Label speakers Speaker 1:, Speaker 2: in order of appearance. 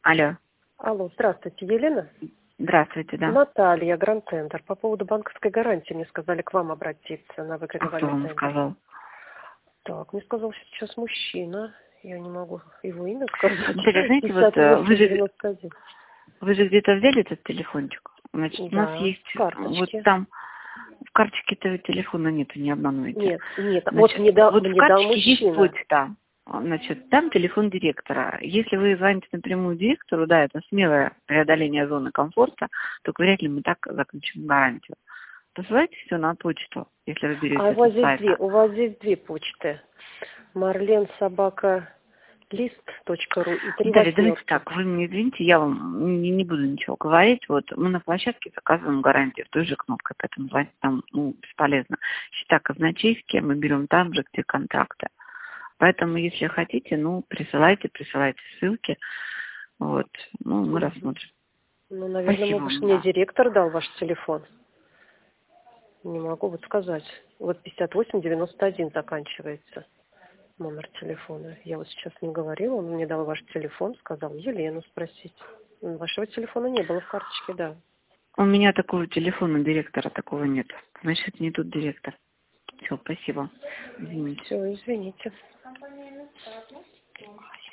Speaker 1: Алло.
Speaker 2: Алло, здравствуйте, Елена?
Speaker 1: Здравствуйте, да.
Speaker 2: Наталья, Гранд Центр. По поводу банковской гарантии мне сказали к вам обратиться на
Speaker 1: А кто
Speaker 2: выгребальный
Speaker 1: вам
Speaker 2: центр.
Speaker 1: сказал?
Speaker 2: Так, мне сказал сейчас мужчина. Я не могу его имя сказать.
Speaker 1: Наталья, знаете, вот вы же где-то взяли этот телефончик. Значит, у нас
Speaker 2: Да,
Speaker 1: есть
Speaker 2: в
Speaker 1: вот
Speaker 2: карточке.
Speaker 1: там в карточке-то телефона нету, не обманывайте.
Speaker 2: Нет,
Speaker 1: Значит,
Speaker 2: вот мне дал
Speaker 1: в карточке есть
Speaker 2: мужчина.
Speaker 1: почта. Значит, там телефон директора. Если вы звоните напрямую директору, да, это смелое преодоление зоны комфорта, только вряд ли мы так заключим гарантию. Посылайте все на почту, если вы берете
Speaker 2: у вас
Speaker 1: это с сайта.
Speaker 2: у вас здесь две почты. marlensobaka.list.ru и 3
Speaker 1: Наталья, давайте
Speaker 2: восьмерки.
Speaker 1: так, вы мне извините, я вам не буду ничего говорить. Вот мы на площадке заказываем гарантию той же кнопкой, поэтому звонить там бесполезно. Счета казначейские мы берем там же, где контракты. Поэтому, если хотите, присылайте ссылки. Вот, мы рассмотрим.
Speaker 2: Наверное,
Speaker 1: Спасибо
Speaker 2: может,
Speaker 1: вам,
Speaker 2: мне
Speaker 1: да.
Speaker 2: директор дал ваш телефон. Не могу вот сказать. Вот 5891 заканчивается номер телефона. Я вот сейчас не говорила, он мне дал ваш телефон, сказал Елену спросить. Вашего телефона не было в карточке, да.
Speaker 1: У меня такого телефона директора такого нет. Значит, это не тот директор. Все, спасибо. Извините.
Speaker 2: Все, извините.